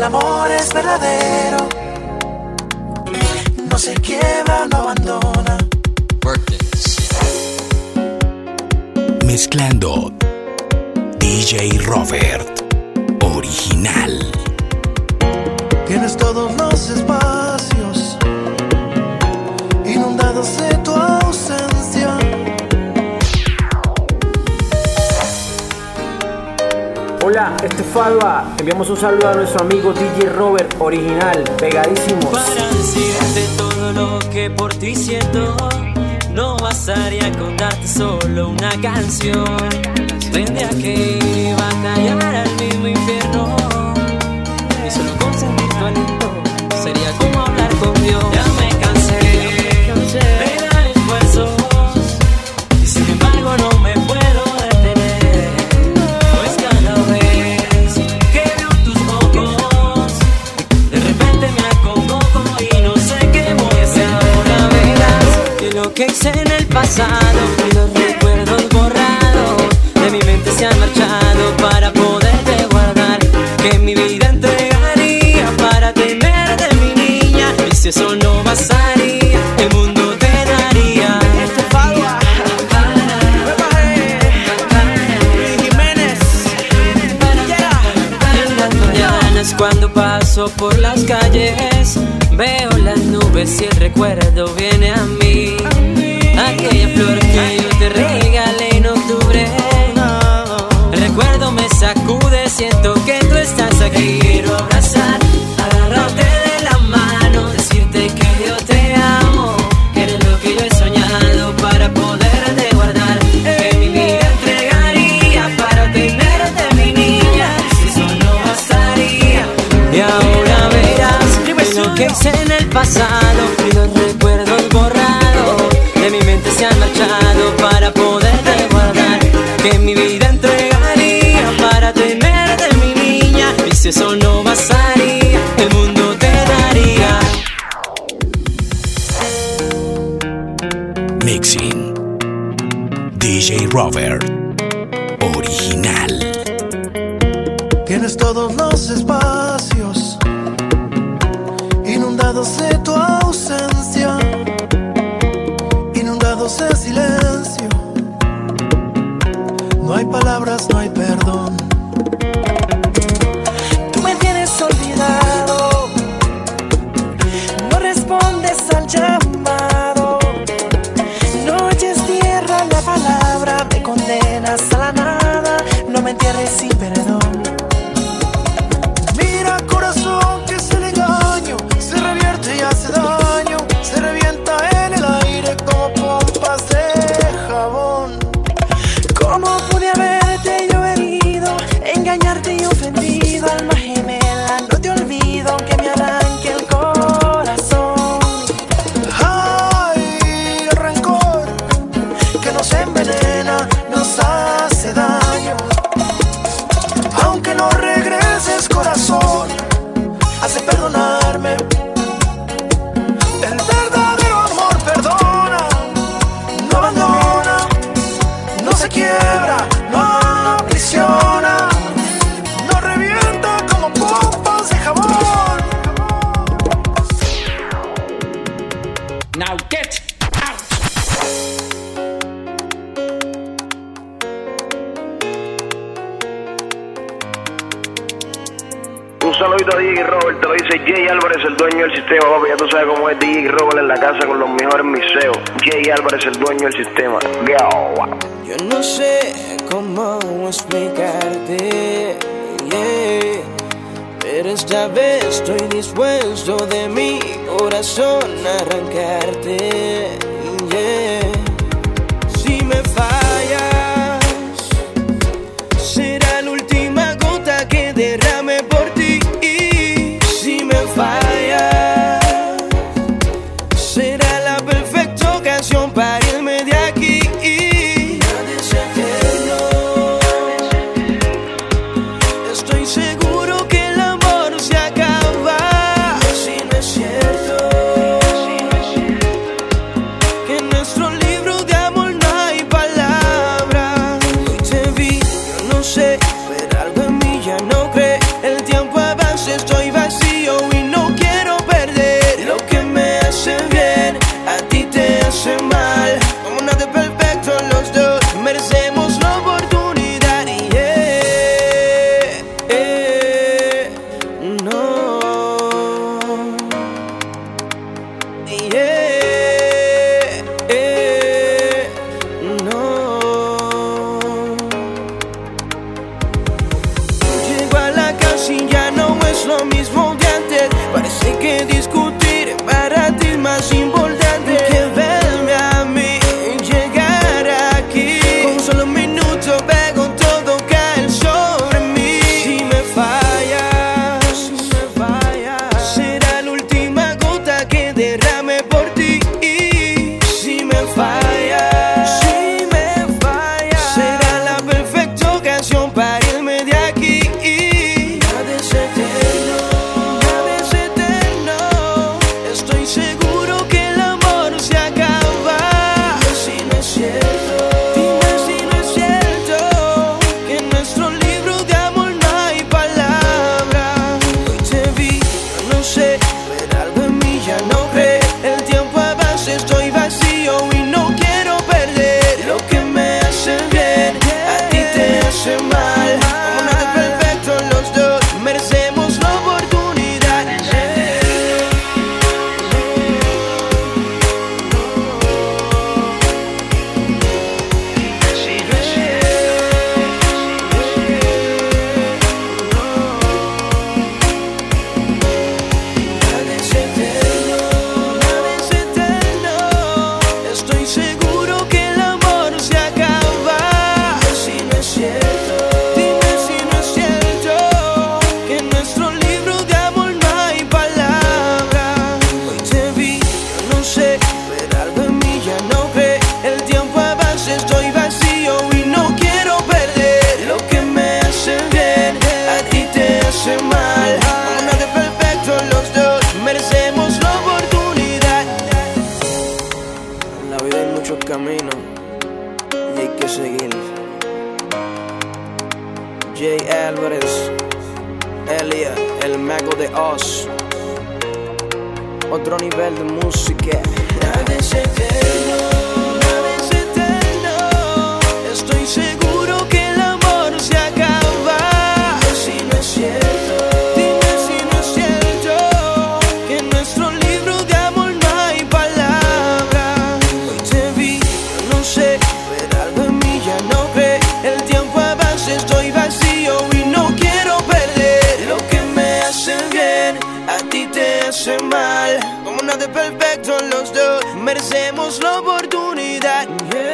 amor es verdadero, no se quiebra, no abandona. Mezclando DJ Robert original. Tienes todos los espacios inundados de tu ausencia. Hola, este es Falva. Enviamos un saludo a nuestro amigo DJ Robert original, pegadísimos. Para decirte todo lo que por ti siento, no bastaría con darte solo una canción. Tendría que batallar al mismo infierno, y solo con sentir tu aliento sería como hablar con Dios. Ya me cansé de dar esfuerzos, y sin embargo no me puedo detener, pues cada vez que veo tus ojos, de repente me acongojo y no sé qué voy a hacer. Ahora verás que lo que hice en el pasado y los recuerdos borrados de mi mente se han marchado para poderte guardar, que mi vida entregaría para tenerte, mi niña. Y si eso no bastaría, el mundo te daría. Este es Falva. Jiménez. En las mañanas cuando paso por las calles, veo las nubes y el recuerdo viene a mí. Aquella flor que yo te regalé en octubre, el recuerdo me sacude, siento que tú estás aquí. Quiero abrazar, agarrarte de la mano, decirte que yo te amo, que eres lo que yo he soñado para poderte guardar, que mi vida entregaría para tenerte, mi niña. Si eso no bastaría, y ahora verás lo que hice en el pasado y los recuerdos borrados de mi mente se han marchado para poderte guardar, que mi vida entregaría para tenerte, mi niña. Y si eso no bastaría, el mundo te daría. Mixing DJ Robert original. Tienes todos los espacios inundados de tu ausencia, inundados de silencio. No hay palabras, no hay perdón. Tú me tienes olvidado, no respondes al llamado, no oyes tierra la palabra, me condenas a la nada, no me entierres sin perdón. Mira, corazón, que es el engaño, se revierte y hace daño, se revienta en el aire como pompas de jabón. ¿Cómo pude haberte yo herido, engañarte y ofendido? Alma gemela, no te olvido, aunque me arranque el corazón. Ay, el rencor que nos envenena, nos hace daño. Aunque no regreses, corazón, hace perdonarme. El verdadero amor perdona, no abandona, no se quiebra, no aprisiona, no revienta como pompas de jabón. Now get out. Un saludito a DJ Robert, te lo dice Jay Álvarez, el dueño del sistema, papi. Ya tú sabes cómo es DJ Robert en la casa con los mejores mixeos. Jay Álvarez, el dueño del sistema. Yo no sé cómo explicarte, yeah, pero esta vez estoy dispuesto de mi corazón a arrancarte, yeah. Si me fallas, será la última gota que derrame por ti. Si me fallas, será la perfecta ocasión para irme de aquí. Estoy seguro que el amor se acaba. Si no es cierto que en nuestro libro de amor no hay palabras. Hoy te vi, yo no sé, pero algo en mí ya no cree. El tiempo avanza, estoy vacío. que discutir, para ti es más importante que verme a mí llegar aquí. Con solo un minuto pego todo cae sobre mí. Si me fallas, será la última gota que derrame por ti. Si me fallas, será la perfecta ocasión para irme de aquí. Nada es eterno, estoy seguro que el amor se acaba. Dime si no es cierto, que en nuestro libro de amor no hay palabra. Hoy te vi, yo no sé, pero algo en mí ya no cree. El tiempo avanza, estoy vacío y no quiero perder. Lo que me hace bien, a ti te hace mal. Como nada es perfecto, los dos merecemos la oportunidad. Nada es eterno, estoy seguro que el amor se acaba. Dime si no es cierto, que en nuestro libro de amor no hay palabra. Hoy te vi, yo no sé, pero algo en mí ya no cree. El tiempo avanza, estoy vacío y no quiero perder. Lo que me hace bien, a ti te hace mal. Como nada es perfecto, los dos merecemos la oportunidad. En la vida hay muchos caminos y hay que seguir. Jay Álvarez, Elia, el mago de Oz. Otro nivel de música. Nada es eterno, estoy seguro que el amor se acaba. Dime si no es cierto, que en nuestro libro de amor no hay palabra. Hoy te vi, yo no sé, pero algo en mí ya no cree. El tiempo avanza, estoy vacío y no quiero perder. Lo que me hace bien, a ti te hace mal. Como nada es perfecto, los dos merecemos la oportunidad.